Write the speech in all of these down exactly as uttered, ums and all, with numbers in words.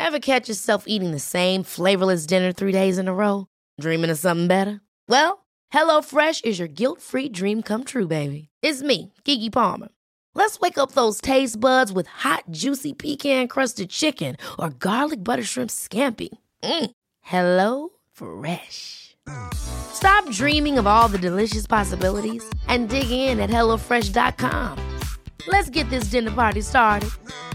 Ever catch yourself eating the same flavorless dinner three days in a row? Dreaming of something better? Well, HelloFresh is your guilt-free dream come true, baby. It's me, Keke Palmer. Let's wake up those taste buds with hot, juicy pecan-crusted chicken or garlic butter shrimp scampi. Mm. Hello Fresh. Stop dreaming of all the delicious possibilities and dig in at hello fresh dot com. Let's get this dinner party started.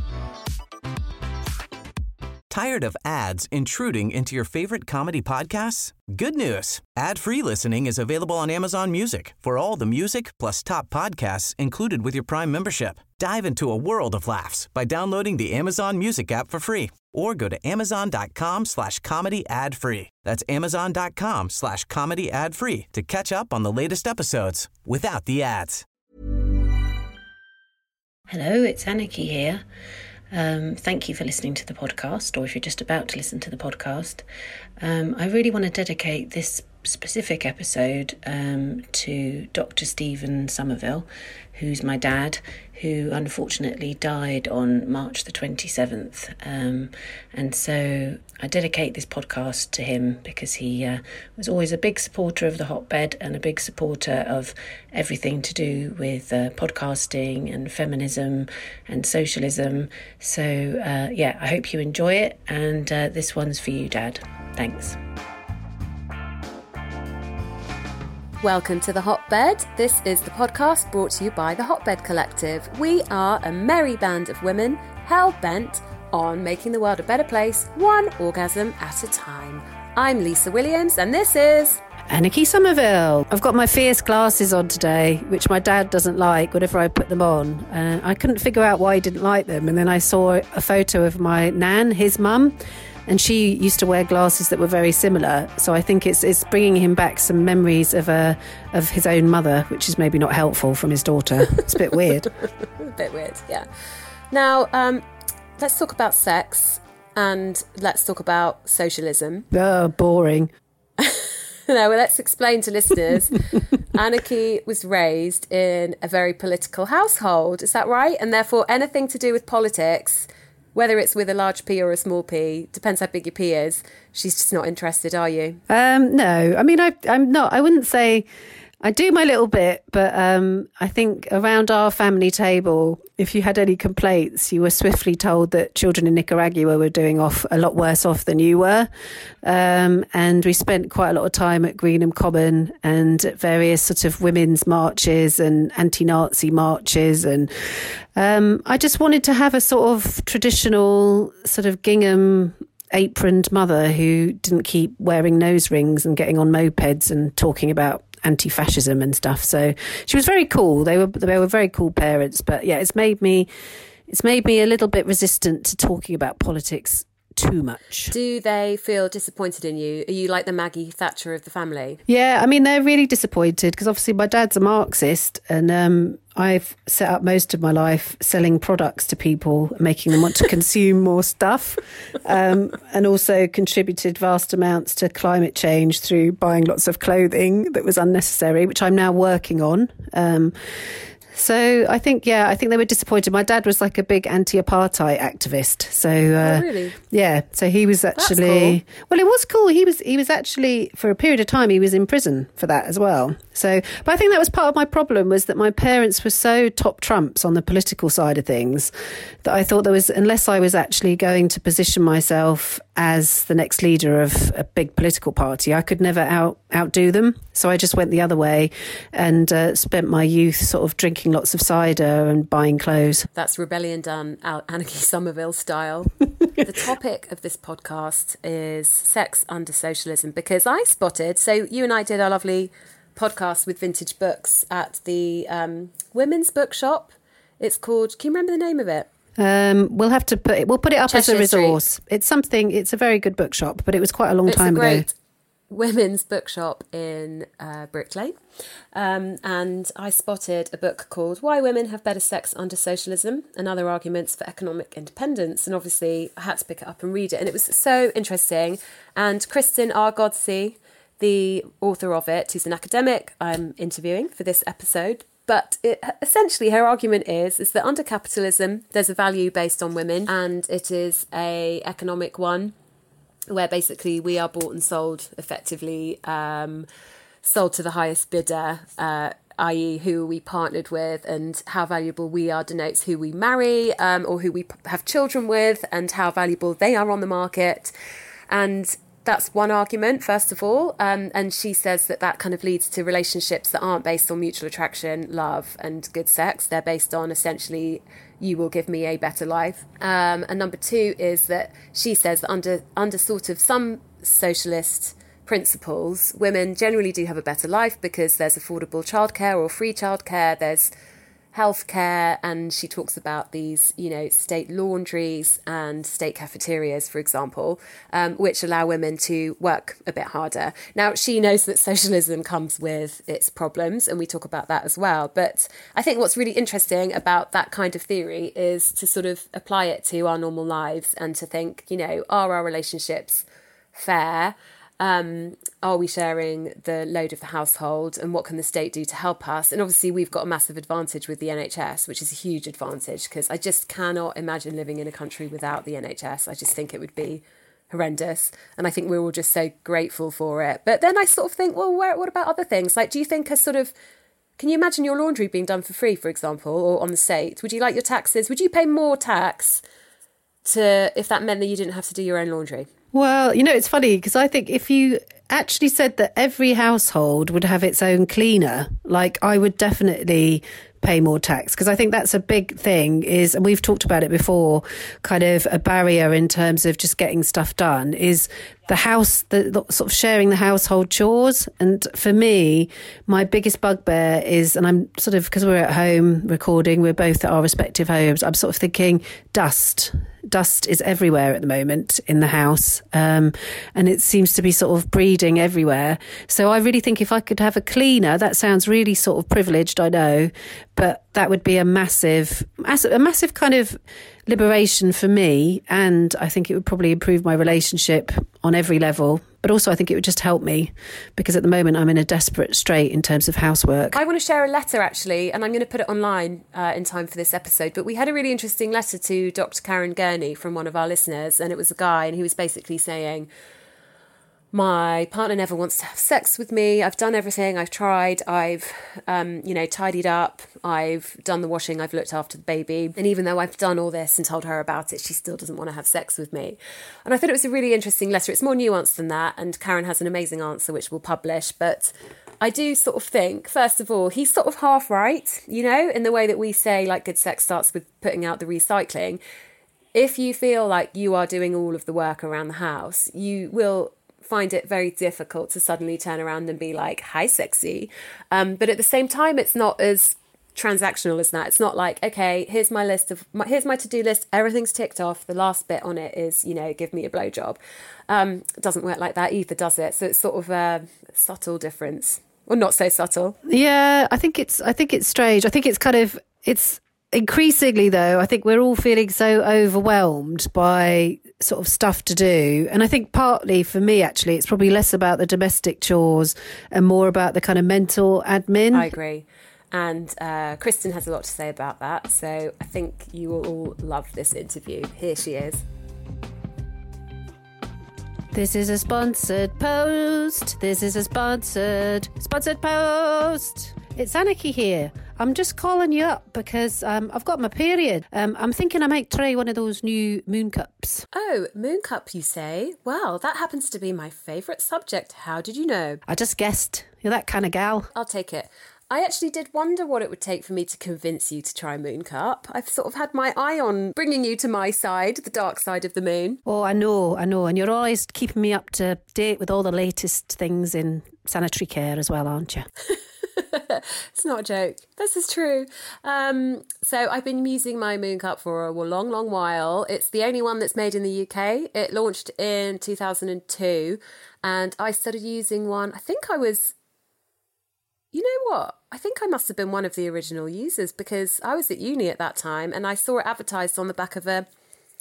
Tired of ads intruding into your favorite comedy podcasts? Good news. Ad-free listening is available on Amazon Music for all the music plus top podcasts included with your Prime membership. Dive into a world of laughs by downloading the Amazon Music app for free or go to amazon.com slash comedy ad free. That's amazon.com slash comedy ad free to catch up on the latest episodes without the ads. Hello, it's Anarchy here. Um, thank you for listening to the podcast, or if you're just about to listen to the podcast. Um, I really want to dedicate this specific episode um, to Doctor Stephen Somerville, who's my dad, who unfortunately died on March the twenty-seventh. Um, and so I dedicate this podcast to him because he uh, was always a big supporter of the Hotbed and a big supporter of everything to do with uh, podcasting and feminism and socialism. So, uh, yeah, I hope you enjoy it. And uh, this one's for you, Dad. Thanks. Welcome to The Hotbed. This is the podcast brought to you by the Hotbed Collective. We are a merry band of women hell-bent on making the world a better place, one orgasm at a time. I'm Lisa Williams, and this is... Anarchy Somerville. I've got my fierce glasses on today, which my dad doesn't like whenever I put them on. Uh, I couldn't figure out why he didn't like them, and then I saw a photo of my nan, his mum, and she used to wear glasses that were very similar. So I think it's it's bringing him back some memories of a of his own mother, which is maybe not helpful from his daughter. It's a bit weird. a bit weird, yeah. Now, um, let's talk about sex and let's talk about socialism. Oh, boring. No, well, let's explain to listeners. Anarchy was raised in a very political household. Is that right? And therefore, anything to do with politics, whether it's with a large P or a small p, depends how big your P is. She's just not interested, are you? Um, no, I mean, I, I'm not. I wouldn't say I do my little bit, but um, I think around our family table, if you had any complaints, you were swiftly told that children in Nicaragua were doing off a lot worse off than you were. Um, and we spent quite a lot of time at Greenham Common and at various sort of women's marches and anti-Nazi marches. And um, I just wanted to have a sort of traditional sort of gingham aproned mother who didn't keep wearing nose rings and getting on mopeds and talking about anti-fascism and stuff. So she was very cool. They were they were very cool parents. But yeah, it's made me it's made me a little bit resistant to talking about politics too much. Do they feel disappointed in you? Are you like the Maggie Thatcher of the family? Yeah, I mean, they're really disappointed because obviously my dad's a Marxist and um, I've set up most of my life selling products to people, making them want to consume more stuff, um, and also contributed vast amounts to climate change through buying lots of clothing that was unnecessary, which I'm now working on. Um, So I think, yeah, I think they were disappointed. My dad was like a big anti-apartheid activist. So, uh, oh, really? Yeah. So he was actually, cool. well, it was cool. He was, he was actually, for a period of time, he was in prison for that as well. So, but I think that was part of my problem was that my parents were so top trumps on the political side of things that I thought there was, unless I was actually going to position myself as the next leader of a big political party, I could never out outdo them. So I just went the other way and uh, spent my youth sort of drinking lots of cider and buying clothes. That's rebellion done Anarchy Somerville style. The topic of this podcast is sex under socialism, because I spotted, so you and I did our lovely podcast with vintage books at the um, women's bookshop. It's called, can you remember the name of it? Um, we'll have to put it, we'll put it up Cheshire as a resource. Street. It's something, it's a very good bookshop, but it was quite a long it's time a great ago. Women's bookshop in uh, Brick Lane. Um, and I spotted a book called Why Women Have Better Sex Under Socialism and Other Arguments for Economic Independence. And obviously I had to pick it up and read it. And it was so interesting. And Kristen R. Godsey, the author of it, who's an academic I'm interviewing for this episode, but it, essentially her argument is, is that under capitalism, there's a value based on women, and it is a economic one where basically we are bought and sold effectively, um, sold to the highest bidder, uh, that is who we partnered with, and how valuable we are denotes who we marry um, or who we p- have children with, and how valuable they are on the market. And that's one argument, first of all. Um, and she says that that kind of leads to relationships that aren't based on mutual attraction, love and good sex. They're based on essentially, you will give me a better life. Um, and number two is that she says that under under sort of some socialist principles, women generally do have a better life because there's affordable childcare or free childcare, there's healthcare, and she talks about these, you know, state laundries and state cafeterias, for example, um, which allow women to work a bit harder. Now, she knows that socialism comes with its problems, and we talk about that as well. But I think what's really interesting about that kind of theory is to sort of apply it to our normal lives and to think, you know, are our relationships fair? Um, are we sharing the load of the household, and what can the state do to help us? And obviously we've got a massive advantage with the N H S, which is a huge advantage, because I just cannot imagine living in a country without the N H S. I just think it would be horrendous, and I think we're all just so grateful for it. But then I sort of think, well, where, what about other things? Like, do you think a sort of, can you imagine your laundry being done for free, for example, or on the state? Would you like your taxes? Would you pay more tax to if that meant that you didn't have to do your own laundry? Well, you know, it's funny because I think if you actually said that every household would have its own cleaner, like I would definitely pay more tax, because I think that's a big thing is, and we've talked about it before, kind of a barrier in terms of just getting stuff done is the house, the, the sort of sharing the household chores. And for me, my biggest bugbear is, and I'm sort of, because we're at home recording, we're both at our respective homes, I'm sort of thinking dust. Dust is everywhere at the moment in the house, um, and it seems to be sort of breeding everywhere. So I really think if I could have a cleaner, that sounds really sort of privileged, I know, but that would be a massive, massive, a massive kind of liberation for me, and I think it would probably improve my relationship on every level. But also I think it would just help me, because at the moment I'm in a desperate strait in terms of housework. I want to share a letter, actually, and I'm going to put it online uh, in time for this episode. But we had a really interesting letter to Doctor Karen Gurney from one of our listeners, and it was a guy, and he was basically saying, my partner never wants to have sex with me. I've done everything. I've tried. I've, um, you know, tidied up. I've done the washing. I've looked after the baby. And even though I've done all this and told her about it, she still doesn't want to have sex with me. And I thought it was a really interesting letter. It's more nuanced than that. And Karen has an amazing answer, which we'll publish. But I do sort of think, first of all, he's sort of half right, you know, in the way that we say, like, good sex starts with putting out the recycling. If you feel like you are doing all of the work around the house, you will find it very difficult to suddenly turn around and be like, hi, sexy. Um, but at the same time, it's not as transactional as that. It's not like, okay, here's my list of, my, here's my to-do list. Everything's ticked off. The last bit on it is, you know, give me a blowjob. Um, it doesn't work like that either, does it? So it's sort of a subtle difference, or not so subtle. Yeah, I think it's, I think it's strange. I think it's kind of, it's, increasingly, though, I think we're all feeling so overwhelmed by sort of stuff to do. And I think partly for me, actually, it's probably less about the domestic chores and more about the kind of mental admin. I agree. And uh, Kristen has a lot to say about that. So I think you will all love this interview. Here she is. This is a sponsored post. This is a sponsored, sponsored post. It's Anarchy here. I'm just calling you up because um, I've got my period. Um, I'm thinking I might try one of those new moon cups. Oh, moon cup, you say? Well, that happens to be my favourite subject. How did you know? I just guessed. You're that kind of gal. I'll take it. I actually did wonder what it would take for me to convince you to try Moon Cup. I've sort of had my eye on bringing you to my side, the dark side of the moon. Oh, I know, I know. And you're always keeping me up to date with all the latest things in sanitary care as well, aren't you? It's not a joke. This is true. Um, so I've been using my Moon Cup for a long, long while. It's the only one that's made in the U K. It launched in two thousand two, and I started using one, I think I was... You know what? I think I must have been one of the original users, because I was at uni at that time and I saw it advertised on the back of a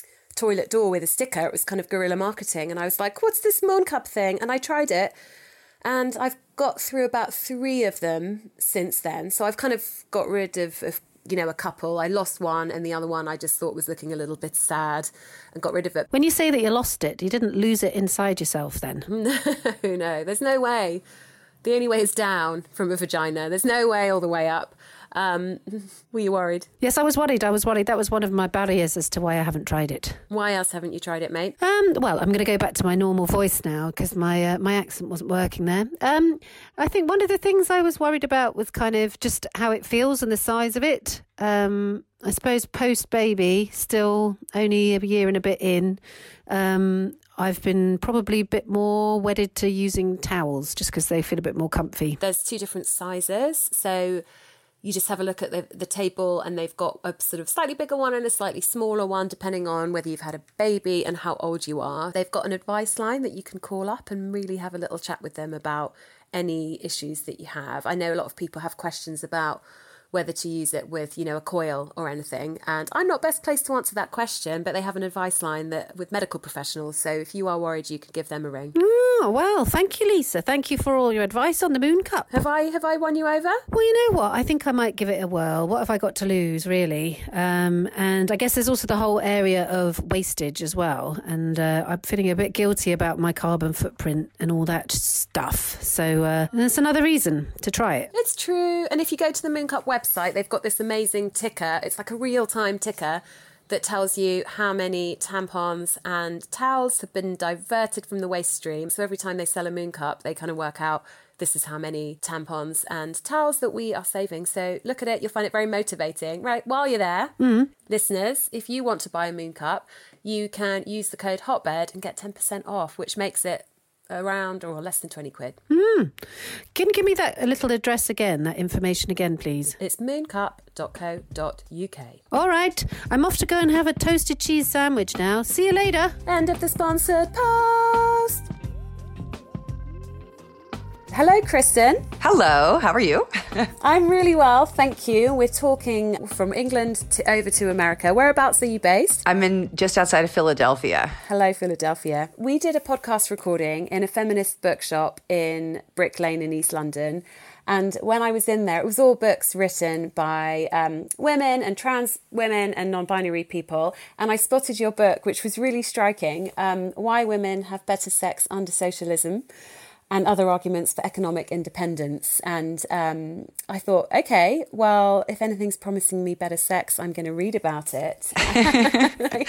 toilet door with a sticker. It was kind of guerrilla marketing. And I was like, what's this Moon Cup thing? And I tried it. And I've got through about three of them since then. So I've kind of got rid of, of, you know, a couple. I lost one and the other one I just thought was looking a little bit sad and got rid of it. When you say that you lost it, you didn't lose it inside yourself then? No, no, there's no way. The only way is down from a vagina. There's no way all the way up. Um, were you worried? Yes, I was worried. I was worried. That was one of my barriers as to why I haven't tried it. Why else haven't you tried it, mate? Um, well, I'm going to go back to my normal voice now because my uh, my accent wasn't working there. Um, I think one of the things I was worried about was kind of just how it feels and the size of it. Um, I suppose post-baby, still only a year and a bit in, um, I've been probably a bit more wedded to using towels just because they feel a bit more comfy. There's two different sizes, so you just have a look at the, the table and they've got a sort of slightly bigger one and a slightly smaller one, depending on whether you've had a baby and how old you are. They've got an advice line that you can call up and really have a little chat with them about any issues that you have. I know a lot of people have questions about whether to use it with, you know, a coil or anything. And I'm not best placed to answer that question, but they have an advice line that with medical professionals. So if you are worried, you can give them a ring. Oh, well, thank you, Lisa. Thank you for all your advice on the Moon Cup. Have I have I won you over? Well, you know what? I think I might give it a whirl. What have I got to lose, really? Um, and I guess there's also the whole area of wastage as well. And uh, I'm feeling a bit guilty about my carbon footprint and all that stuff. So uh, that's another reason to try it. It's true. And if you go to the Moon Cup website, they've got this amazing ticker. It's like a real-time ticker that tells you how many tampons and towels have been diverted from the waste stream. So every time they sell a Moon Cup, they kind of work out this is how many tampons and towels that we are saving. So look at it. You'll find it very motivating. Right, while you're there, mm. listeners, if you want to buy a Moon Cup, you can use the code HOTBED and get ten percent off, which makes it around or less than twenty quid. Mm. Can you give me that a little address again, that information again, please? It's mooncup dot co dot uk. All right. I'm off to go and have a toasted cheese sandwich now. See you later. End of the sponsored post. Hello, Kristen. Hello, how are you? I'm really well, thank you. We're talking from England to over to America. Whereabouts are you based? I'm in just outside of Philadelphia. Hello, Philadelphia. We did a podcast recording in a feminist bookshop in Brick Lane in East London. And when I was in there, it was all books written by um, women and trans women and non-binary people. And I spotted your book, which was really striking, um, Why Women Have Better Sex Under Socialism and Other Arguments for Economic Independence. And um, I thought, okay, well, if anything's promising me better sex, I'm going to read about it. I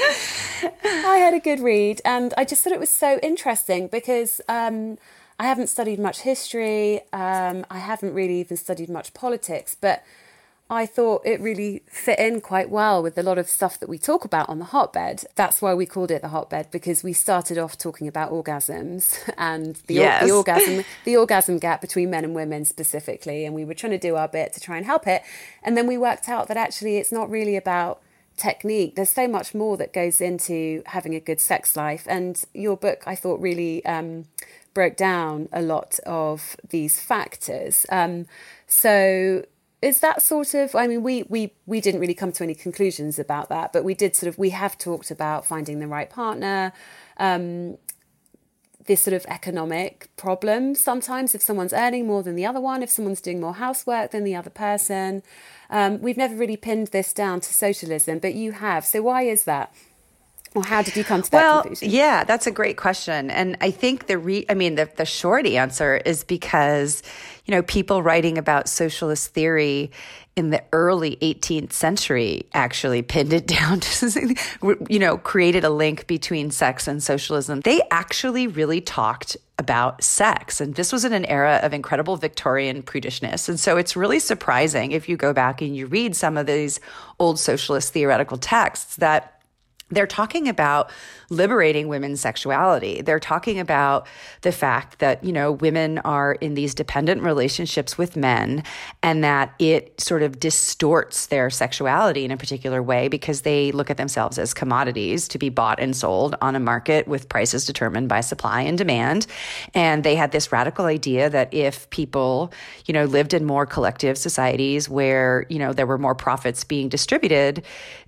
had a good read, and I just thought it was so interesting because um, I haven't studied much history, um, I haven't really even studied much politics, but I thought it really fit in quite well with a lot of stuff that we talk about on the hotbed. That's why we called it the hotbed, because we started off talking about orgasms and the, yes. the orgasm the orgasm gap between men and women specifically, and we were trying to do our bit to try and help it. And then we worked out that actually it's not really about technique. There's so much more that goes into having a good sex life. And your book, I thought, really um, broke down a lot of these factors. Um, so... Is that sort of, I mean, we, we, we didn't really come to any conclusions about that, but we did sort of, we have talked about finding the right partner, um, this sort of economic problem sometimes if someone's earning more than the other one, if someone's doing more housework than the other person. Um, we've never really pinned this down to socialism, but you have. So why is that? Or how did you come to that well, conclusion? Yeah, that's a great question. And I think the re- I mean, the, the short answer is because, you know, people writing about socialist theory in the early eighteenth century actually pinned it down to, you know, created a link between sex and socialism. They actually really talked about sex. And this was in an era of incredible Victorian prudishness. And so it's really surprising if you go back and you read some of these old socialist theoretical texts that they're talking about liberating women's sexuality. They're talking about the fact that, you know, women are in these dependent relationships with men and that it sort of distorts their sexuality in a particular way because they look at themselves as commodities to be bought and sold on a market with prices determined by supply and demand. And they had this radical idea that if people, you know, lived in more collective societies where, you know, there were more profits being distributed,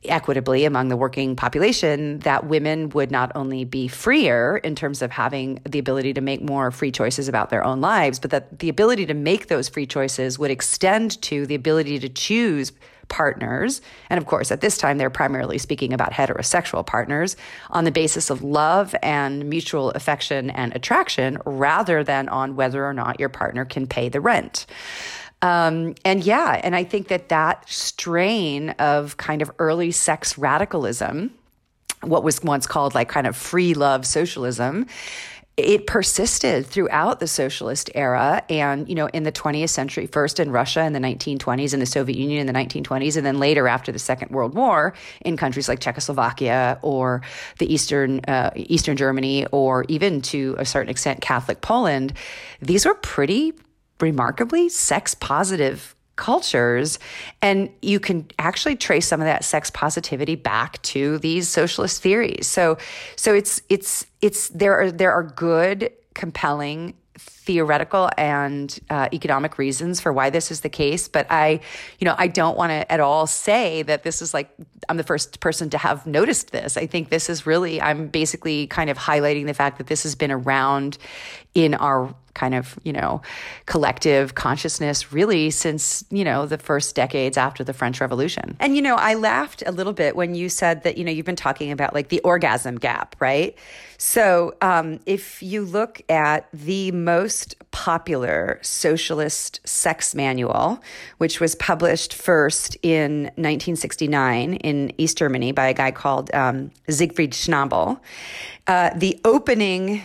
equitably among the working population, that women would not only be freer in terms of having the ability to make more free choices about their own lives, but that the ability to make those free choices would extend to the ability to choose partners. And of course, at this time, they're primarily speaking about heterosexual partners on the basis of love and mutual affection and attraction, rather than on whether or not your partner can pay the rent. Um, and yeah, and I think that that strain of kind of early sex radicalism, what was once called like kind of free love socialism, it persisted throughout the socialist era. And, you know, in the twentieth century, first in Russia in the nineteen twenties, in the Soviet Union in the nineteen twenties, and then later after the Second World War in countries like Czechoslovakia or the Eastern, uh, Eastern Germany, or even to a certain extent Catholic Poland, these were pretty remarkably sex positive cultures. And you can actually trace some of that sex positivity back to these socialist theories. So, so it's, it's, it's, there are, there are good, compelling theoretical and uh, economic reasons for why this is the case. But I, you know, I don't want to at all say that this is like, I'm the first person to have noticed this. I think this is really, I'm basically kind of highlighting the fact that this has been around in our kind of, you know, collective consciousness really since, you know, the first decades after the French Revolution. And, you know, I laughed a little bit when you said that, you know, you've been talking about like the orgasm gap, right? So um, if you look at the most popular socialist sex manual, which was published first in nineteen sixty-nine in East Germany by a guy called um, Siegfried Schnabel, uh, the opening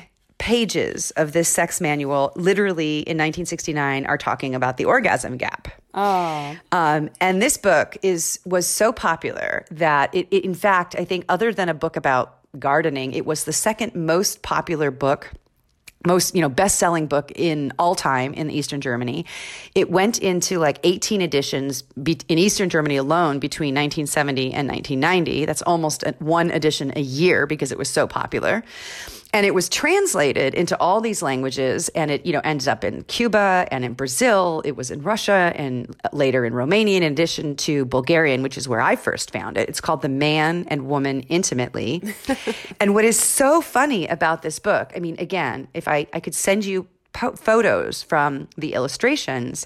pages of this sex manual, literally in nineteen sixty-nine, are talking about the orgasm gap. Oh. Um, and this book is was so popular that it, it, in fact, I think other than a book about gardening, it was the second most popular book, most, you know, best-selling book in all time in Eastern Germany. It went into like eighteen editions be- in Eastern Germany alone between nineteen seventy and nineteen ninety. That's almost a, one edition a year because it was so popular. And it was translated into all these languages, and it, you know, ended up in Cuba and in Brazil. It was in Russia and later in Romania, in addition to Bulgarian, which is where I first found it. It's called The Man and Woman Intimately. And what is so funny about this book, I mean, again, if I, I could send you po- photos from the illustrations,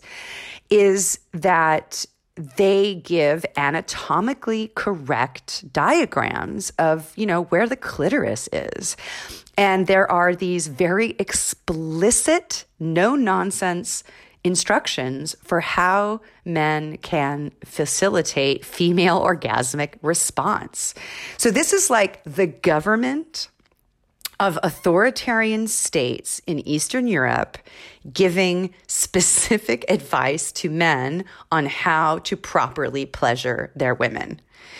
is that they give anatomically correct diagrams of, you know, where the clitoris is. And there are these very explicit, no-nonsense instructions for how men can facilitate female orgasmic response. So this is like the government of authoritarian states in Eastern Europe giving specific advice to men on how to properly pleasure their women.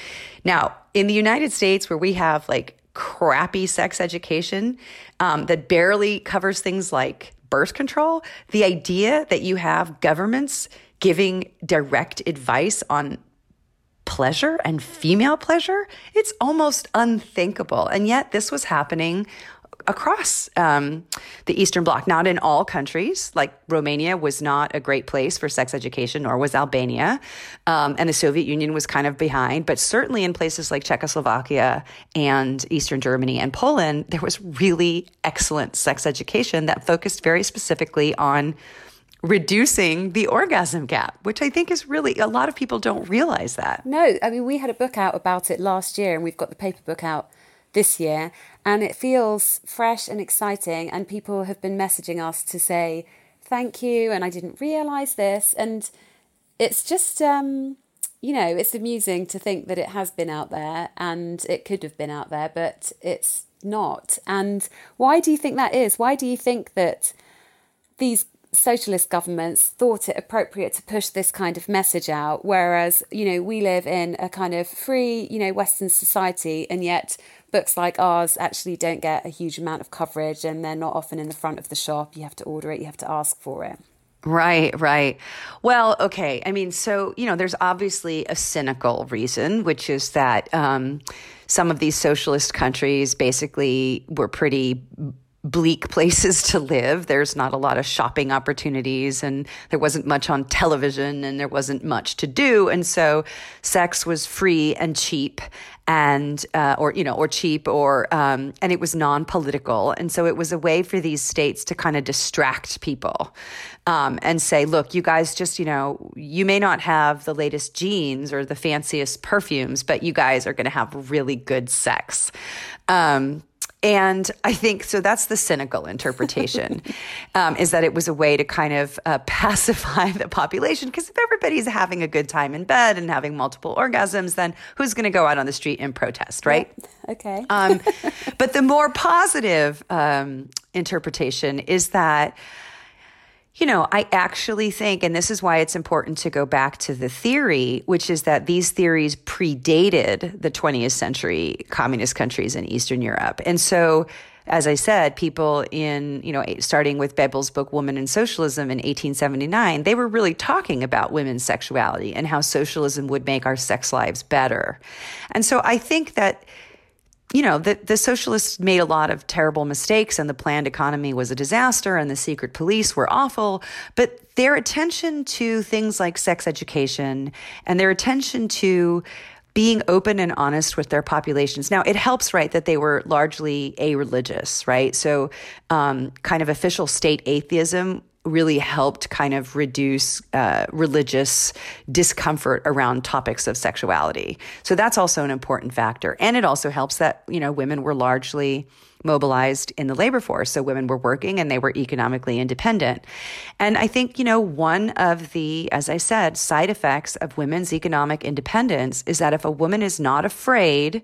Now, in the United States, where we have like crappy sex education um, that barely covers things like birth control, the idea that you have governments giving direct advice on pleasure and female pleasure, it's almost unthinkable. And yet this was happening across um, the Eastern Bloc, not in all countries. Like Romania was not a great place for sex education, nor was Albania. Um, and the Soviet Union was kind of behind. But certainly in places like Czechoslovakia and Eastern Germany and Poland, there was really excellent sex education that focused very specifically on reducing the orgasm gap, which I think is really, a lot of people don't realize that. No, I mean, we had a book out about it last year, and we've got the paper book out this year, and it feels fresh and exciting, and people have been messaging us to say thank you, and I didn't realise this, and it's just um you know, it's amusing to think that it has been out there and it could have been out there, but it's not. And why do you think that is? Why do you think that these socialist governments thought it appropriate to push this kind of message out, whereas, you know, we live in a kind of free, you know, Western society, and yet books like ours actually don't get a huge amount of coverage, and they're not often in the front of the shop. You have to order it, you have to ask for it. Right, right. Well, okay. I mean, so, you know, there's obviously a cynical reason, which is that um, some of these socialist countries basically were pretty bleak places to live. There's not a lot of shopping opportunities, and there wasn't much on television, and there wasn't much to do. And so sex was free and cheap, and uh, or you know, or cheap, or um, and it was non-political. And so it was a way for these states to kind of distract people um, and say, look, you guys just, you know, you may not have the latest jeans or the fanciest perfumes, but you guys are going to have really good sex. Um, And I think, so that's the cynical interpretation, um, is that it was a way to kind of uh, pacify the population. Because if everybody's having a good time in bed and having multiple orgasms, then who's going to go out on the street and protest, right? Yeah. Okay. um, but the more positive um, interpretation is that, you know, I actually think, and this is why it's important to go back to the theory, which is that these theories predated the twentieth century communist countries in Eastern Europe. And so, as I said, people in, you know, starting with Bebel's book, Woman and Socialism in eighteen seventy-nine, they were really talking about women's sexuality and how socialism would make our sex lives better. And so I think that, you know, the, the socialists made a lot of terrible mistakes, and the planned economy was a disaster, and the secret police were awful. But their attention to things like sex education and their attention to being open and honest with their populations. Now, it helps, right, that they were largely a-religious, right? So um, kind of official state atheism really helped kind of reduce uh, religious discomfort around topics of sexuality. So that's also an important factor. And it also helps that, you know, women were largely mobilized in the labor force. So women were working and they were economically independent. And I think, you know, one of the, as I said, side effects of women's economic independence is that if a woman is not afraid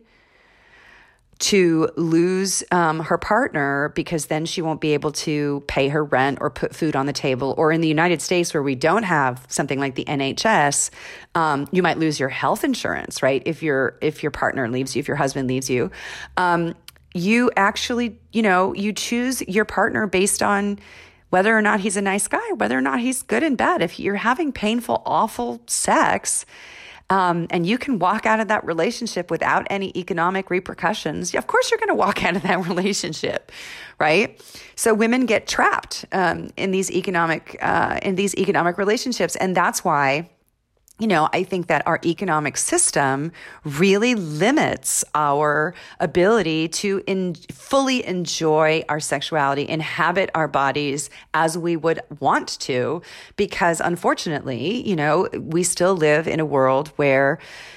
to lose um, her partner because then she won't be able to pay her rent or put food on the table. Or in the United States, where we don't have something like the N H S, um, you might lose your health insurance, right? If your if your partner leaves you, if your husband leaves you, um, you actually, you know, you choose your partner based on whether or not he's a nice guy, whether or not he's good in bed. If you're having painful, awful sex, Um, and you can walk out of that relationship without any economic repercussions, of course you're going to walk out of that relationship, right? So women get trapped um, in these economic uh, in these economic relationships, and that's why, you know, I think that our economic system really limits our ability to in, fully enjoy our sexuality, inhabit our bodies as we would want to, because unfortunately, you know, we still live in a world where,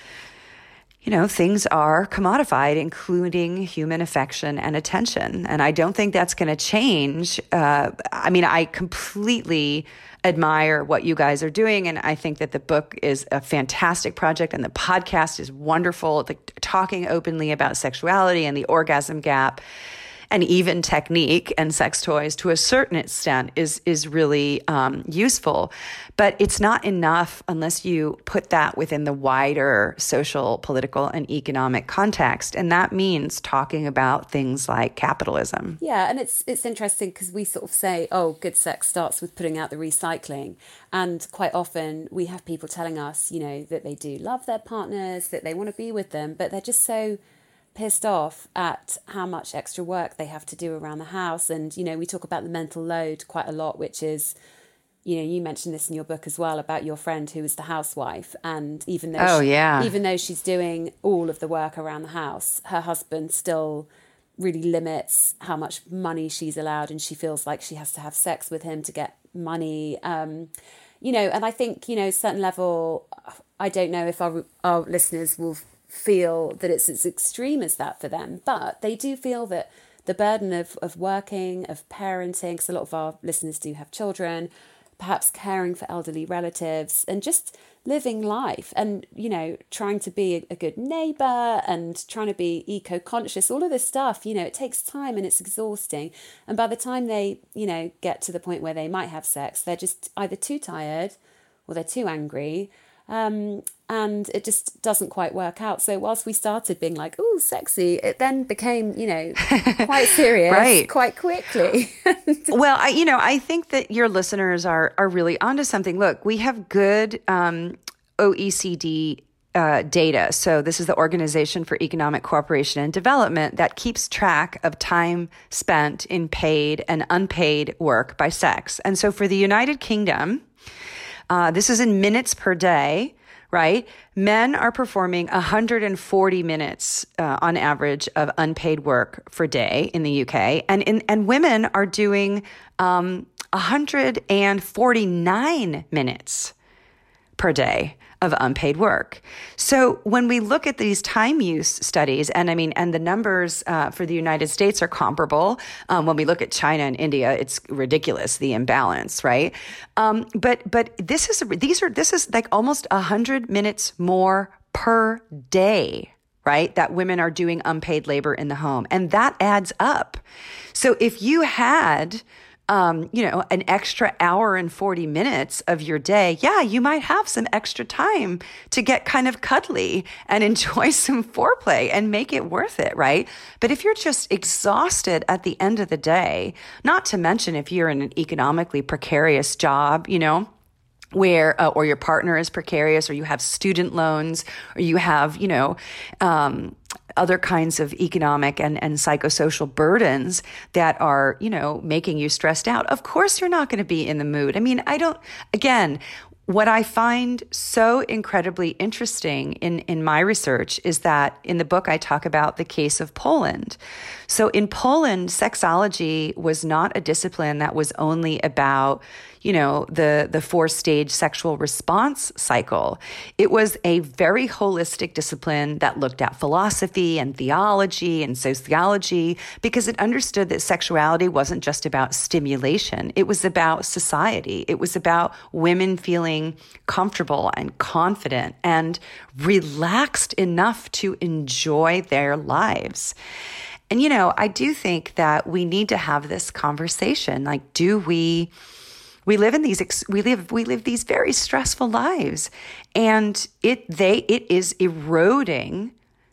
you know, things are commodified, including human affection and attention. And I don't think that's going to change. Uh, I mean, I completely admire what you guys are doing. And I think that the book is a fantastic project and the podcast is wonderful. Like talking openly about sexuality and the orgasm gap and even technique and sex toys to a certain extent is, is really um, useful. But it's not enough unless you put that within the wider social, political, and economic context. And that means talking about things like capitalism. Yeah, and it's it's interesting because we sort of say, oh, good sex starts with putting out the recycling. And quite often we have people telling us, you know, that they do love their partners, that they want to be with them, but they're just so pissed off at how much extra work they have to do around the house. And, you know, we talk about the mental load quite a lot, which is, you know, you mentioned this in your book as well about your friend who was the housewife. And even though, oh, she, yeah. even though she's doing all of the work around the house, her husband still really limits how much money she's allowed. And she feels like she has to have sex with him to get money. Um, you know, and I think, you know, certain level, I don't know if our, our listeners will feel that it's as extreme as that for them, but they do feel that the burden of, of working, of parenting, because a lot of our listeners do have children, perhaps caring for elderly relatives and just living life and, you know, trying to be a, a good neighbour and trying to be eco-conscious, all of this stuff, you know, it takes time and it's exhausting. And by the time they, you know, get to the point where they might have sex, they're just either too tired or they're too angry. Um, and it just doesn't quite work out. So whilst we started being like, oh, sexy, it then became, you know, quite serious right. quite quickly. Well, I, you know, I think that your listeners are are really onto something. Look, we have good um, O E C D uh, data. So this is the Organization for Economic Cooperation and Development that keeps track of time spent in paid and unpaid work by sex. And so for the United Kingdom, uh, this is in minutes per day, right? Men are performing one hundred forty minutes uh, on average of unpaid work per day in the U K. And in, and women are doing um, one hundred forty-nine minutes per day of unpaid work. So when we look at these time use studies, and I mean, and the numbers uh, for the United States are comparable. Um, when we look at China and India, it's ridiculous, the imbalance, right? Um, but but this is these are this is like almost a hundred minutes more per day, right? That women are doing unpaid labor in the home, and that adds up. So if you had Um, you know, an extra hour and forty minutes of your day, yeah, you might have some extra time to get kind of cuddly and enjoy some foreplay and make it worth it, right? But if you're just exhausted at the end of the day, not to mention if you're in an economically precarious job, you know, where, uh, or your partner is precarious, or you have student loans, or you have, you know, um, other kinds of economic and, and psychosocial burdens that are, you know, making you stressed out. Of course, you're not going to be in the mood. I mean, I don't, again, what I find so incredibly interesting in, in my research is that in the book, I talk about the case of Poland. So in Poland, sexology was not a discipline that was only about, you know, the, the four-stage sexual response cycle. It was a very holistic discipline that looked at philosophy and theology and sociology, because it understood that sexuality wasn't just about stimulation. It was about society. It was about women feeling comfortable and confident and relaxed enough to enjoy their lives. And, you know, I do think that we need to have this conversation. Like, do we... We live in these we live we live these very stressful lives, and it they it is eroding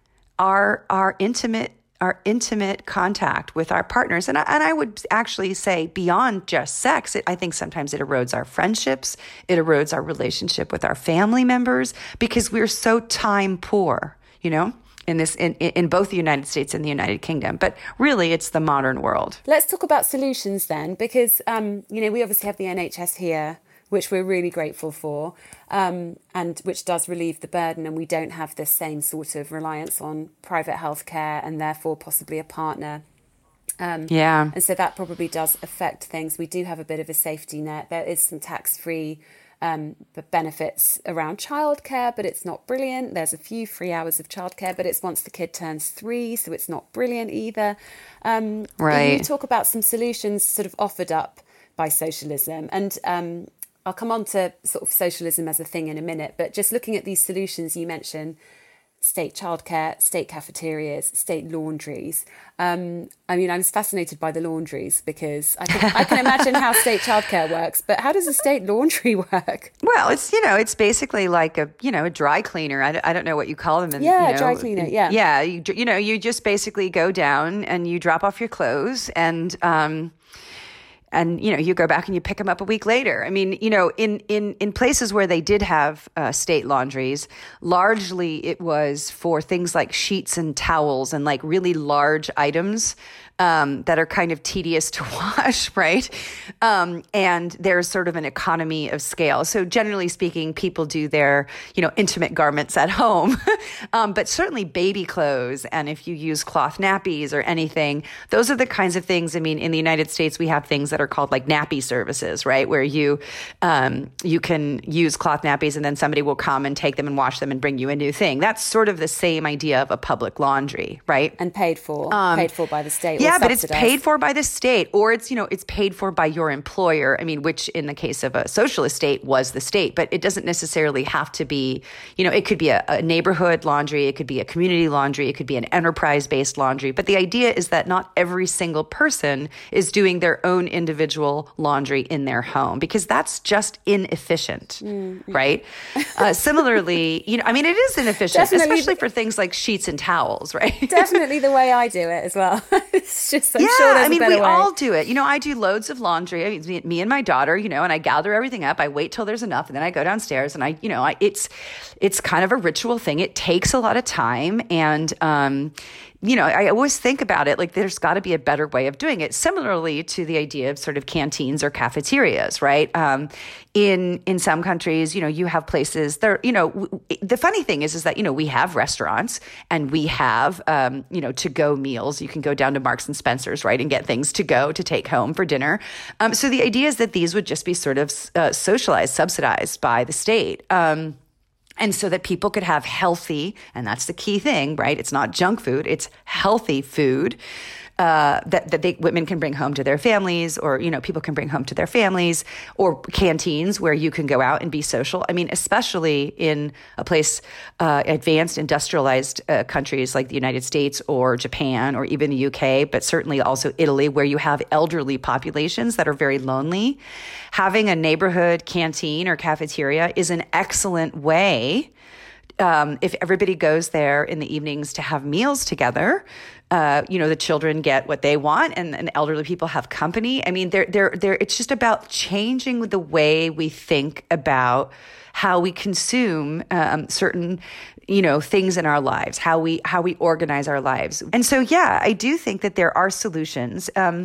our our intimate our intimate contact with our partners. And I, and I would actually say beyond just sex, it, I think sometimes it erodes our friendships, it erodes our relationship with our family members, because we're so time poor, you know, in this in, in both the United States and the United Kingdom. But really, it's the modern world. Let's talk about solutions then, because, um, you know, we obviously have the N H S here, which we're really grateful for, um, and which does relieve the burden. And we don't have this same sort of reliance on private healthcare and therefore possibly a partner. Um, yeah. And so that probably does affect things. We do have a bit of a safety net. There is some tax-free Um, benefits around childcare, but it's not brilliant. There's a few free hours of childcare, but it's once the kid turns three, so it's not brilliant either. Um, right. You talk about some solutions sort of offered up by socialism, and um, I'll come on to sort of socialism as a thing in a minute, but just looking at these solutions you mentioned, state childcare, state cafeterias, state laundries. Um, I mean, I was fascinated by the laundries because I can, I can imagine how state childcare works, but how does a state laundry work? Well, it's, you know, it's basically like a, you know, a dry cleaner. I, I don't know what you call them. In, yeah, you know, dry cleaner, yeah. Yeah, you, you know, you just basically go down and you drop off your clothes and, um, And, you know, you go back and you pick them up a week later. I mean, you know, in, in, in places where they did have uh, state laundries, largely it was for things like sheets and towels and like really large items um, that are kind of tedious to wash, right? Um, and there's sort of an economy of scale. So generally speaking, people do their, you know, intimate garments at home. um, but certainly baby clothes, and if you use cloth nappies or anything, those are the kinds of things. I mean, in the United States, we have things that are called like nappy services, right? Where you um, you can use cloth nappies and then somebody will come and take them and wash them and bring you a new thing. That's sort of the same idea of a public laundry, right? And paid for, um, paid for by the state. Yeah, but it's paid for by the state, or it's, you know, it's paid for by your employer. I mean, which in the case of a socialist state was the state, but it doesn't necessarily have to be, you know, it could be a, a neighborhood laundry, it could be a community laundry, it could be an enterprise-based laundry. But the idea is that not every single person is doing their own individual laundry in their home, because that's just inefficient, mm-hmm. right? Uh, similarly, you know, I mean, it is inefficient, Definitely. especially for things like sheets and towels, right? Definitely the way I do it as well. It's just, I'm yeah, sure there's I mean, a better we way. all do it. You know, I do loads of laundry. I mean, me, me and my daughter, you know, and I gather everything up. I wait till there's enough, and then I go downstairs, and I, you know, I, it's it's kind of a ritual thing. It takes a lot of time, and um, you know, I always think about it like there's got to be a better way of doing it. Similarly to the idea of sort of canteens or cafeterias, right? Um, in in some countries, you know, you have places there. You know, w- the funny thing is, is that you know we have restaurants and we have um, you know to go meals. You can go down to Marks and Spencer's, right, and get things to go to take home for dinner. Um, so the idea is that these would just be sort of uh, socialized, subsidized by the state. Um, And so that people could have healthy, and that's the key thing, right? It's not junk food, it's healthy food uh, that, that they, women can bring home to their families, or, you know, people can bring home to their families, or canteens where you can go out and be social. I mean, especially in a place, uh, advanced industrialized uh, countries like the United States or Japan or even the U K, but certainly also Italy, where you have elderly populations that are very lonely. Having a neighborhood canteen or cafeteria is an excellent way, um, if everybody goes there in the evenings to have meals together. Uh, you know, the children get what they want, and, and elderly people have company. I mean, they're, they're, they're, it's just about changing the way we think about how we consume um, certain, you know, things in our lives, how we how we organize our lives. And so, yeah, I do think that there are solutions. Um,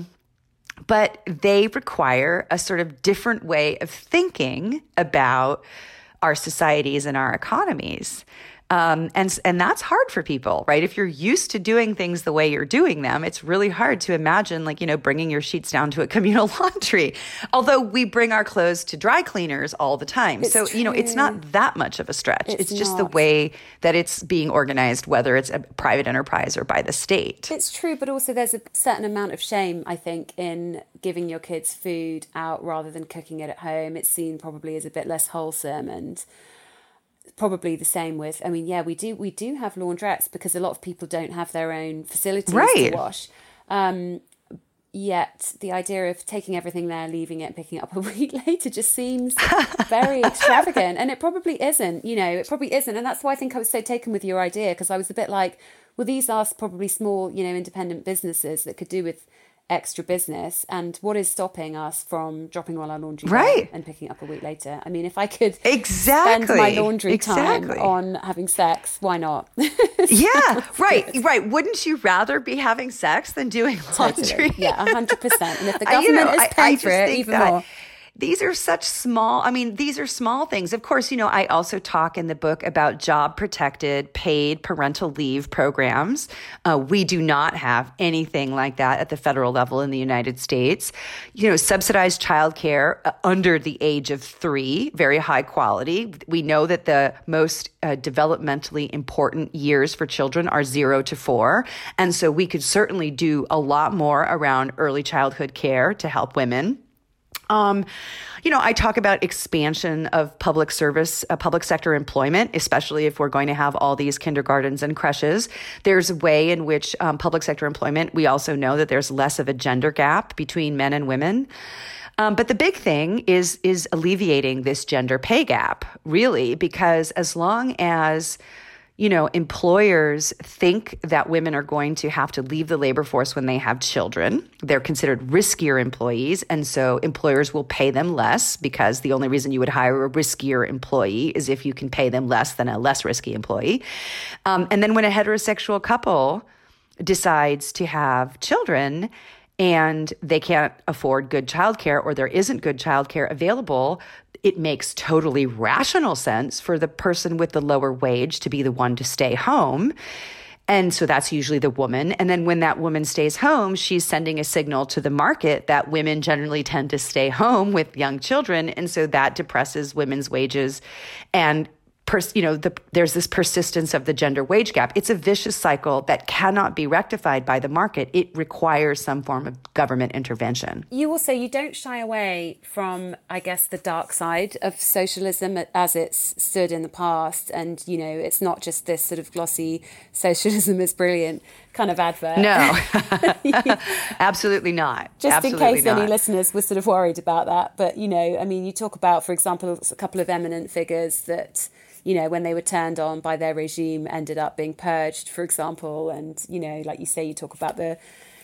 But they require a sort of different way of thinking about our societies and our economies. Um, and and that's hard for people, right? If you're used to doing things the way you're doing them, it's really hard to imagine, like, you know, bringing your sheets down to a communal laundry. Although we bring our clothes to dry cleaners all the time. It's so, true. you know, it's not that much of a stretch. It's It's, just not. the way that it's being organized, whether it's a private enterprise or by the state. It's true, but also there's a certain amount of shame, I think, in giving your kids food out rather than cooking it at home. It's seen probably as a bit less wholesome, and probably the same with, I mean, yeah, we do we do have laundrettes because a lot of people don't have their own facilities Right. to wash. Um, yet the idea of taking everything there, leaving it, and picking it up a week later just seems very extravagant. And it probably isn't, you know, it probably isn't. And that's why I think I was so taken with your idea, because I was a bit like, well, these are probably small, you know, independent businesses that could do with extra business, and what is stopping us from dropping all our laundry Right. down and picking it up a week later? I mean, if I could Exactly. spend my laundry Exactly. time on having sex, why not? Yeah, right, right. Wouldn't you rather be having sex than doing laundry? Totally. Yeah, one hundred percent. And if the I- you government know, is I- paying I for just it, think even that more. These are such small, I mean, these are small things. Of course, you know, I also talk in the book about job protected paid parental leave programs. Uh, we do not have anything like that at the federal level in the United States. You know, subsidized childcare uh, under the age of three, very high quality. We know that the most uh, developmentally important years for children are zero to four. And so we could certainly do a lot more around early childhood care to help women. Um, you know, I talk about expansion of public service, uh, public sector employment, especially if we're going to have all these kindergartens and creches. There's a way in which um, public sector employment, we also know that there's less of a gender gap between men and women. Um, but the big thing is is alleviating this gender pay gap, really, because as long as you know, employers think that women are going to have to leave the labor force when they have children. They're considered riskier employees, and so employers will pay them less, because the only reason you would hire a riskier employee is if you can pay them less than a less risky employee. Um, and then when a heterosexual couple decides to have children and they can't afford good childcare, or there isn't good childcare available, it makes totally rational sense for the person with the lower wage to be the one to stay home. And so that's usually the woman. And then when that woman stays home, she's sending a signal to the market that women generally tend to stay home with young children. And so that depresses women's wages. And Pers- you know, the, there's this persistence of the gender wage gap. It's a vicious cycle that cannot be rectified by the market. It requires some form of government intervention. You also, you don't shy away from, I guess, the dark side of socialism as it's stood in the past. And, you know, it's not just this sort of glossy socialism is brilliant kind of advert. No, absolutely not. Just absolutely in case not. any listeners were sort of worried about that. But, you know, I mean, you talk about, for example, a couple of eminent figures that, you know, when they were turned on by their regime, ended up being purged, for example. And, you know, like you say, you talk about the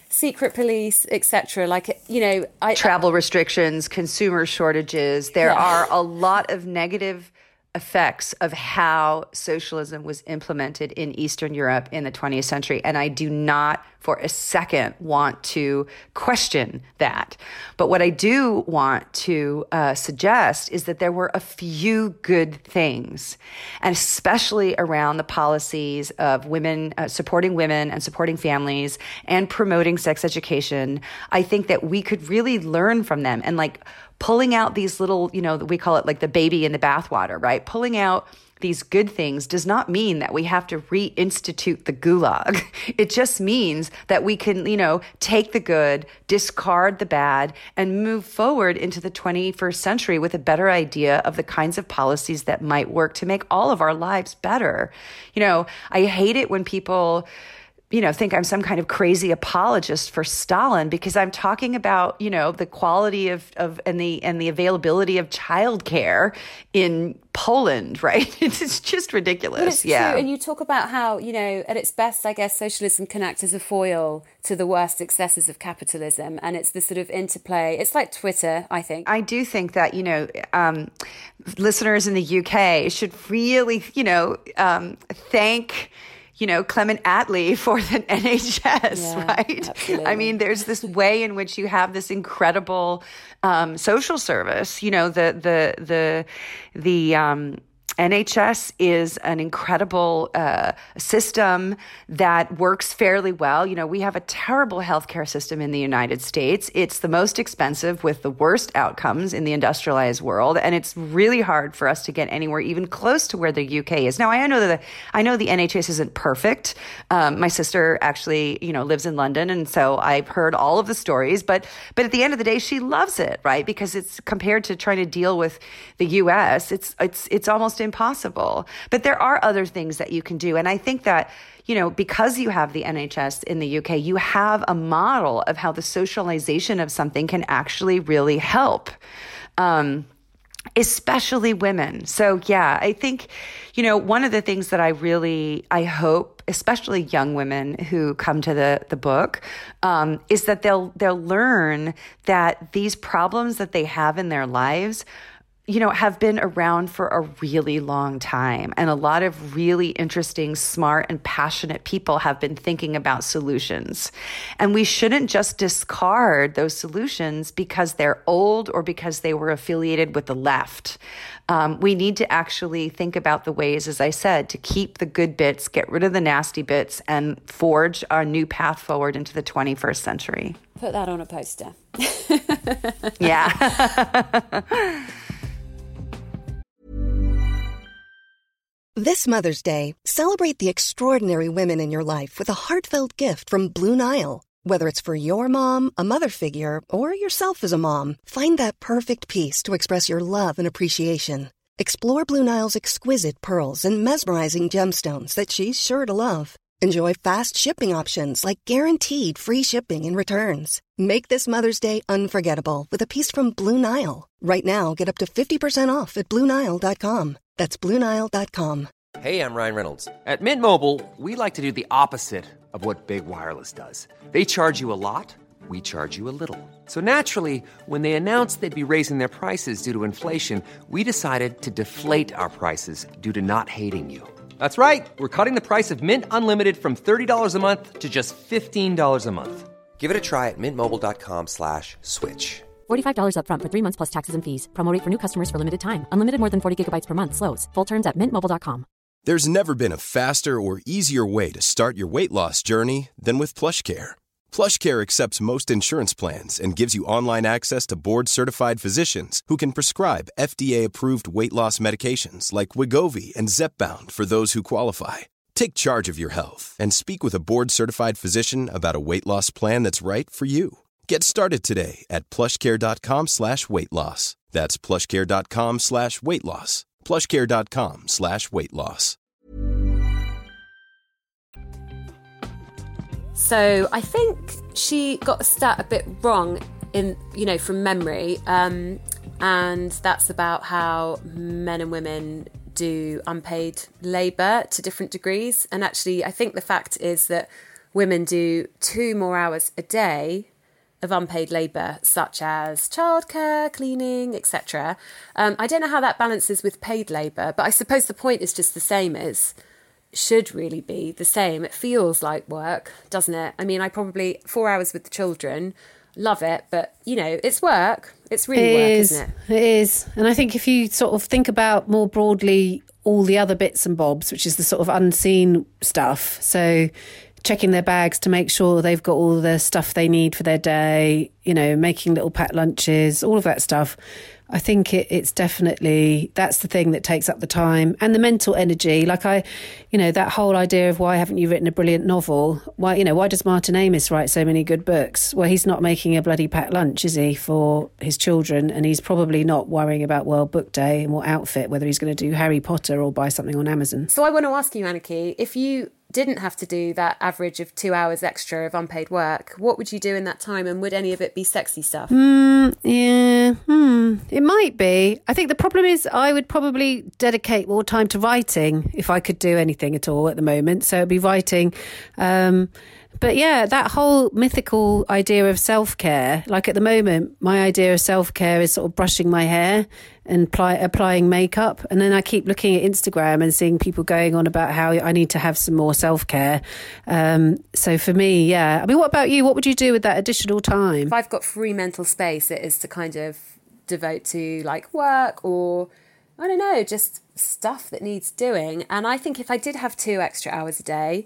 secret police, et cetera. Like, you know, I, travel I, restrictions, consumer shortages. There yeah. are a lot of negative effects of how socialism was implemented in Eastern Europe in the twentieth century. And I do not for a second want to question that. But what I do want to uh, suggest is that there were a few good things, and especially around the policies of women, uh, supporting women and supporting families and promoting sex education. I think that we could really learn from them, and like pulling out these little, you know, we call it like the baby in the bathwater, right? Pulling out these good things does not mean that we have to reinstitute the gulag. It just means that we can, you know, take the good, discard the bad, and move forward into the twenty-first century with a better idea of the kinds of policies that might work to make all of our lives better. You know, I hate it when people, you know, think I'm some kind of crazy apologist for Stalin, because I'm talking about, you know, the quality of, of and the and the availability of childcare in Poland, right? It's just ridiculous. But it's yeah. true. And you talk about how, you know, at its best, I guess, socialism can act as a foil to the worst excesses of capitalism. And it's the sort of interplay. It's like Twitter, I think. I do think that, you know, um, listeners in the U K should really, you know, um, thank you know, Clement Attlee for the N H S, yeah, right? Absolutely. I mean, there's this way in which you have this incredible um, social service. You know, the the the the um, N H S is an incredible uh, system that works fairly well. You know, we have a terrible healthcare system in the United States. It's the most expensive with the worst outcomes in the industrialized world, and it's really hard for us to get anywhere even close to where the U K is. Now, I know that the, I know the N H S isn't perfect. Um, my sister actually, you know, lives in London, and so I've heard all of the stories. But but at the end of the day, she loves it, right? Because it's compared to trying to deal with the U S, it's it's it's almost impossible. But there are other things that you can do. And I think that, you know, because you have the N H S in the U K, you have a model of how the socialization of something can actually really help, um, especially women. So, yeah, I think, you know, one of the things that I really, I hope, especially young women who come to the, the book, um, is that they'll, they'll learn that these problems that they have in their lives, you know, have been around for a really long time. And a lot of really interesting, smart, and passionate people have been thinking about solutions. And we shouldn't just discard those solutions because they're old or because they were affiliated with the left. Um, we need to actually think about the ways, as I said, to keep the good bits, get rid of the nasty bits, and forge our new path forward into the twenty-first century. Put that on a poster. Yeah. This Mother's Day, celebrate the extraordinary women in your life with a heartfelt gift from Blue Nile. Whether it's for your mom, a mother figure, or yourself as a mom, find that perfect piece to express your love and appreciation. Explore Blue Nile's exquisite pearls and mesmerizing gemstones that she's sure to love. Enjoy fast shipping options like guaranteed free shipping and returns. Make this Mother's Day unforgettable with a piece from Blue Nile. Right now, get up to fifty percent off at Blue Nile dot com. That's Blue Nile dot com. Hey, I'm Ryan Reynolds. At Mint Mobile, we like to do the opposite of what Big Wireless does. They charge you a lot, we charge you a little. So naturally, when they announced they'd be raising their prices due to inflation, we decided to deflate our prices due to not hating you. That's right. We're cutting the price of Mint Unlimited from thirty dollars a month to just fifteen dollars a month. Give it a try at mintmobile.com slash switch. forty-five dollars up front for three months plus taxes and fees. Promo rate for new customers for limited time. Unlimited more than forty gigabytes per month slows. Full terms at mint mobile dot com. There's never been a faster or easier way to start your weight loss journey than with PlushCare. PlushCare accepts most insurance plans and gives you online access to board-certified physicians who can prescribe F D A-approved weight loss medications like Wegovy and Zepbound for those who qualify. Take charge of your health and speak with a board-certified physician about a weight loss plan that's right for you. Get started today at plushcare.com slash weight loss. That's plushcare.com slash weight loss. plushcare.com slash weight loss. So I think she got a stat a bit wrong in, you know, from memory. Um, and that's about how men and women do unpaid labour to different degrees. And actually, I think the fact is that women do two more hours a day of unpaid labour, such as childcare, cleaning, et cetera. Um, I don't know how that balances with paid labour, but I suppose the point is just the same as should really be the same. It feels like work, doesn't it? I mean, I probably four hours with the children, love it, but you know, it's work. It's really it work, is, isn't it? It is. And I think if you sort of think about more broadly all the other bits and bobs, which is the sort of unseen stuff. So checking their bags to make sure they've got all the stuff they need for their day, you know, making little packed lunches, all of that stuff. I think it, it's definitely, that's the thing that takes up the time and the mental energy. Like I, you know, that whole idea of why haven't you written a brilliant novel? Why, you know, why does Martin Amis write so many good books? Well, he's not making a bloody packed lunch, is he, for his children? And he's probably not worrying about World Book Day and what outfit, whether he's going to do Harry Potter or buy something on Amazon. So I want to ask you, Anniki, if you didn't have to do that average of two hours extra of unpaid work, what would you do in that time, and would any of it be sexy stuff? Mm, yeah, hmm, it might be. I think the problem is I would probably dedicate more time to writing if I could do anything at all at the moment. So it'd be writing. Um, but yeah, that whole mythical idea of self-care, like at the moment, my idea of self-care is sort of brushing my hair and ply, applying makeup. And then I keep looking at Instagram and seeing people going on about how I need to have some more self-care. Um, so for me, yeah. I mean, what about you? What would you do with that additional time? If I've got free mental space, it is to kind of devote to like work or, I don't know, just stuff that needs doing. And I think if I did have two extra hours a day,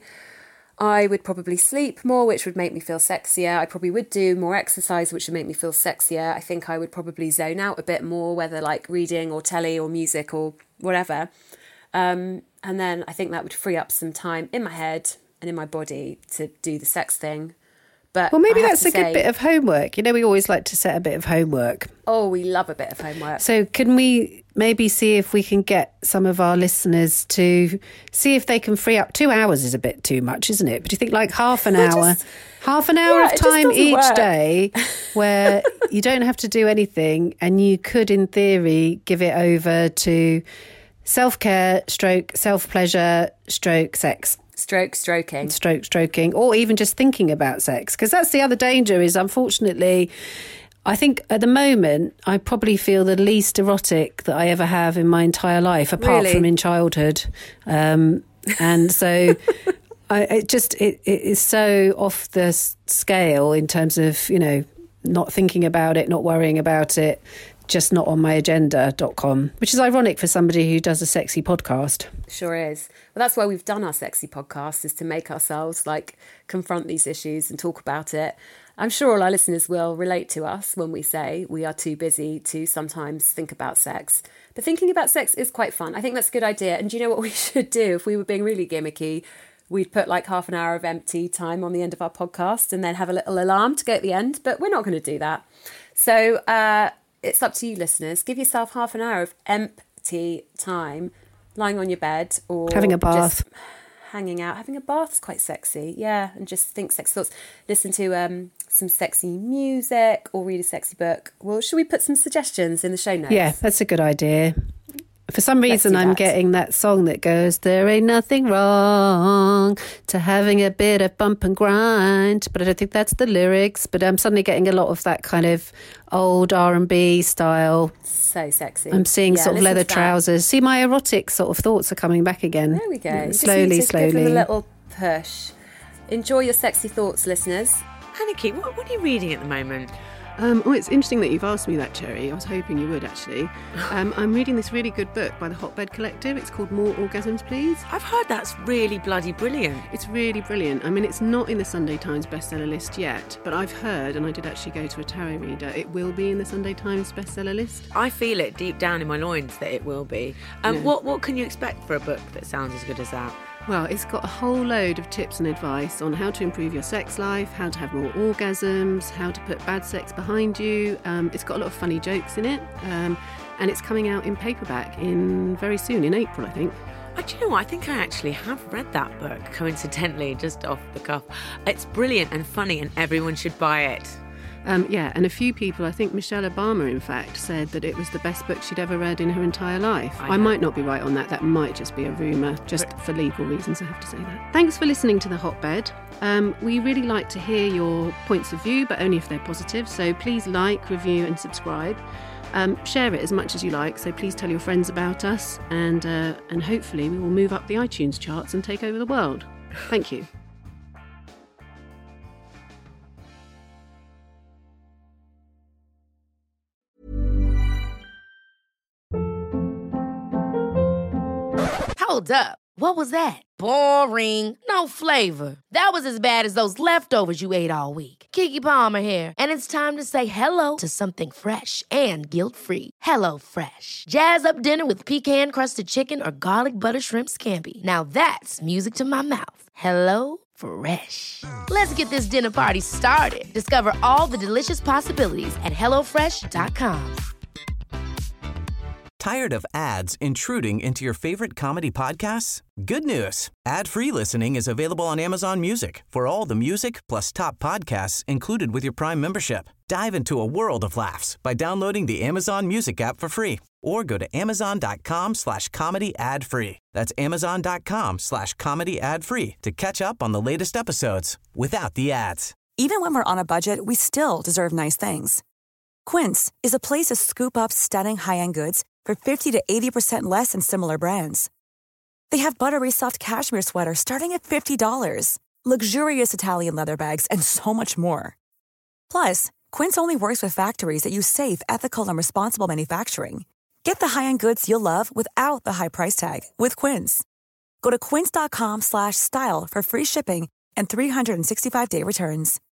I would probably sleep more, which would make me feel sexier. I probably would do more exercise, which would make me feel sexier. I think I would probably zone out a bit more, whether like reading or telly or music or whatever. Um, and then I think that would free up some time in my head and in my body to do the sex thing. But well, maybe I have that's to a say, good bit of homework. You know, we always like to set a bit of homework. Oh, we love a bit of homework. So can we maybe see if we can get some of our listeners to see if they can free up two hours is a bit too much, isn't it? But do you think like half an hour, just, half an hour yeah, of it just time doesn't each work. day where you don't have to do anything and you could, in theory, give it over to self-care, stroke, self-pleasure, stroke, sex. Stroke, stroking. Stroke, stroking, or even just thinking about sex. Because that's the other danger is, unfortunately, I think at the moment, I probably feel the least erotic that I ever have in my entire life, apart Really? from in childhood. Um, and so I, it just, it, it is so off the s- scale in terms of, you know, not thinking about it, not worrying about it, just not on my agenda dot com, which is ironic for somebody who does a sexy podcast. Sure is. Well, that's why we've done our sexy podcast, is to make ourselves like confront these issues and talk about it. I'm sure all our listeners will relate to us when we say we are too busy to sometimes think about sex. But thinking about sex is quite fun. I think that's a good idea. And do you know what we should do if we were being really gimmicky? We'd put like half an hour of empty time on the end of our podcast and then have a little alarm to go at the end. But we're not going to do that. So uh, it's up to you, listeners. Give yourself half an hour of empty time lying on your bed or Having a bath. Just hanging out. Having a bath is quite sexy. Yeah. And just think sexy thoughts. Listen to um, some sexy music or read a sexy book. Well, should we put some suggestions in the show notes? Yeah, that's a good idea. For some reason, do I'm that. getting that song that goes, there ain't nothing wrong to having a bit of bump and grind. But I don't think that's the lyrics. But I'm suddenly getting a lot of that kind of old R and B style. So sexy. I'm seeing Yeah, sort of listen leather to that. trousers. See, my erotic sort of thoughts are coming back again. There we go. Yeah, You just slowly, need to slowly. Give them a little push. Enjoy your sexy thoughts, listeners. Anniki, what, what are you reading at the moment? Um, oh, it's interesting that you've asked me that, Cherry. I was hoping you would, actually. Um, I'm reading this really good book by the Hotbed Collective. It's called More Orgasms, Please. I've heard that's really bloody brilliant. It's really brilliant. I mean, it's not in the Sunday Times bestseller list yet, but I've heard, and I did actually go to a tarot reader, it will be in the Sunday Times bestseller list. I feel it deep down in my loins that it will be. Um, Yeah. What what can you expect for a book that sounds as good as that? Well, it's got a whole load of tips and advice on how to improve your sex life, how to have more orgasms, how to put bad sex behind you. Um, it's got a lot of funny jokes in it, um, and it's coming out in paperback in very soon, in April, I think. Oh, do you know what? I think I actually have read that book, coincidentally, just off the cuff. It's brilliant and funny, and everyone should buy it. Um, yeah, and a few people, I think Michelle Obama, in fact, said that it was the best book she'd ever read in her entire life. I, I might not be right on that. That might just be a rumour, just for legal reasons, I have to say that. Thanks for listening to The Hotbed. Um, we really like to hear your points of view, but only if they're positive. So please like, review and subscribe. Um, share it as much as you like, so please tell your friends about us, and uh, and hopefully we will move up the iTunes charts and take over the world. Thank you. Hold up. What was that? Boring. No flavor. That was as bad as those leftovers you ate all week. Keke Palmer here, and it's time to say hello to something fresh and guilt-free. Hello Fresh. Jazz up dinner with pecan-crusted chicken or garlic butter shrimp scampi. Now that's music to my mouth. Hello Fresh. Let's get this dinner party started. Discover all the delicious possibilities at hello fresh dot com. Tired of ads intruding into your favorite comedy podcasts? Good news. Ad-free listening is available on Amazon Music for all the music plus top podcasts included with your Prime membership. Dive into a world of laughs by downloading the Amazon Music app for free or go to amazon.com slash comedy ad free. That's amazon.com slash comedy ad free to catch up on the latest episodes without the ads. Even when we're on a budget, we still deserve nice things. Quince is a place to scoop up stunning high-end goods for fifty to eighty percent less than similar brands. They have buttery soft cashmere sweaters starting at fifty dollars, luxurious Italian leather bags, and so much more. Plus, Quince only works with factories that use safe, ethical, and responsible manufacturing. Get the high-end goods you'll love without the high price tag with Quince. Go to quince.com slash style for free shipping and three sixty-five day returns.